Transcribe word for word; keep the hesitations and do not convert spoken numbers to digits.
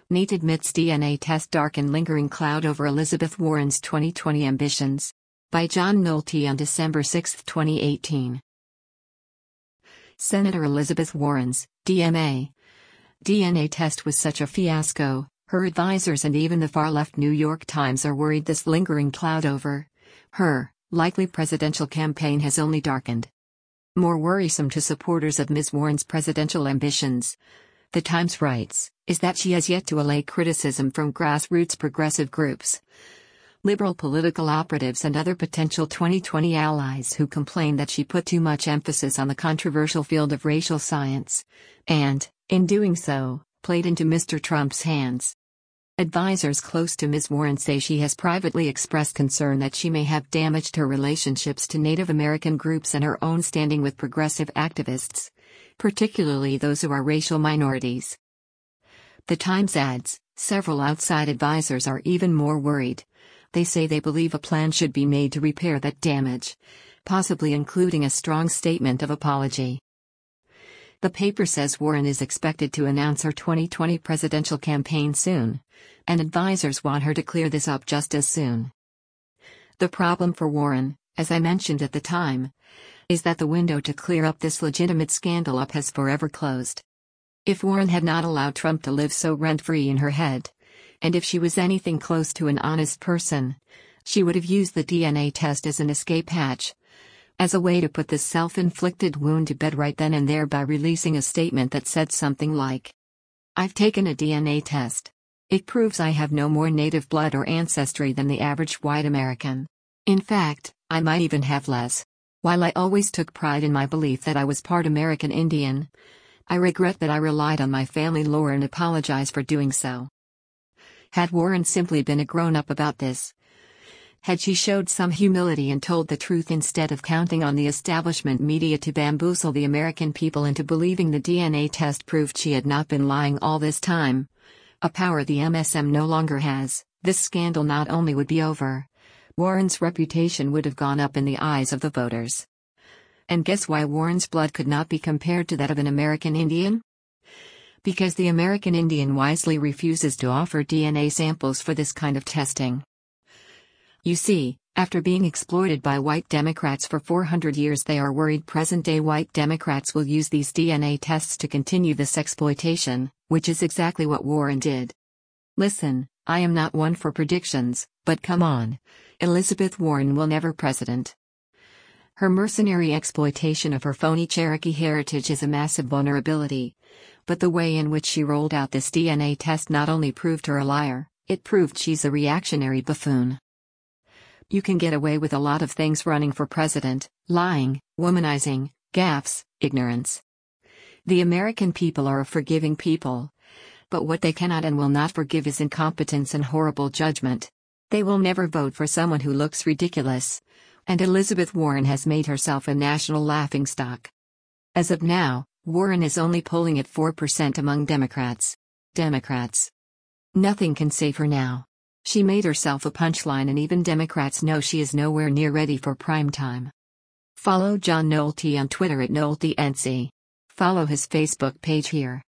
Neat admits D N A test dark and lingering cloud over Elizabeth Warren's twenty twenty ambitions. By John Nolte on December sixth, twenty eighteen. Senator Elizabeth Warren's D M A D N A test was such a fiasco, her advisors and even the far-left New York Times are worried this lingering cloud over her likely presidential campaign has only darkened. More worrisome to supporters of Miz Warren's presidential ambitions, the Times writes, is that she has yet to allay criticism from grassroots progressive groups, liberal political operatives and other potential twenty twenty allies who complain that she put too much emphasis on the controversial field of racial science, and, in doing so, played into Mister Trump's hands. Advisors close to Miz Warren say she has privately expressed concern that she may have damaged her relationships to Native American groups and her own standing with progressive activists, particularly those who are racial minorities. The Times adds, several outside advisors are even more worried. They say they believe a plan should be made to repair that damage, possibly including a strong statement of apology. The paper says Warren is expected to announce her twenty twenty presidential campaign soon, and advisors want her to clear this up just as soon. The problem for Warren, as I mentioned at the time, is that the window to clear up this legitimate scandal up has forever closed. If Warren had not allowed Trump to live so rent-free in her head, and if she was anything close to an honest person, she would have used the D N A test as an escape hatch, as a way to put this self-inflicted wound to bed right then and there by releasing a statement that said something like, "I've taken a D N A test. It proves I have no more native blood or ancestry than the average white American. In fact, I might even have less. While I always took pride in my belief that I was part American Indian, I regret that I relied on my family lore and apologize for doing so." Had Warren simply been a grown-up about this, had she showed some humility and told the truth instead of counting on the establishment media to bamboozle the American people into believing the D N A test proved she had not been lying all this time, a power the M S M no longer has, this scandal not only would be over, Warren's reputation would have gone up in the eyes of the voters. And guess why Warren's blood could not be compared to that of an American Indian? Because the American Indian wisely refuses to offer D N A samples for this kind of testing. You see, after being exploited by white Democrats for four hundred years, they are worried present-day white Democrats will use these D N A tests to continue this exploitation, which is exactly what Warren did. Listen, I am not one for predictions, but come on. Elizabeth Warren will never president. Her mercenary exploitation of her phony Cherokee heritage is a massive vulnerability, but the way in which she rolled out this D N A test not only proved her a liar, it proved she's a reactionary buffoon. You can get away with a lot of things running for president: lying, womanizing, gaffes, ignorance. The American people are a forgiving people, but what they cannot and will not forgive is incompetence and horrible judgment. They will never vote for someone who looks ridiculous, and Elizabeth Warren has made herself a national laughingstock. As of now, Warren is only polling at four percent among Democrats. Democrats. Nothing can save her now. She made herself a punchline, and even Democrats know she is nowhere near ready for prime time. Follow John Nolte on Twitter at Nolte N C. Follow his Facebook page here.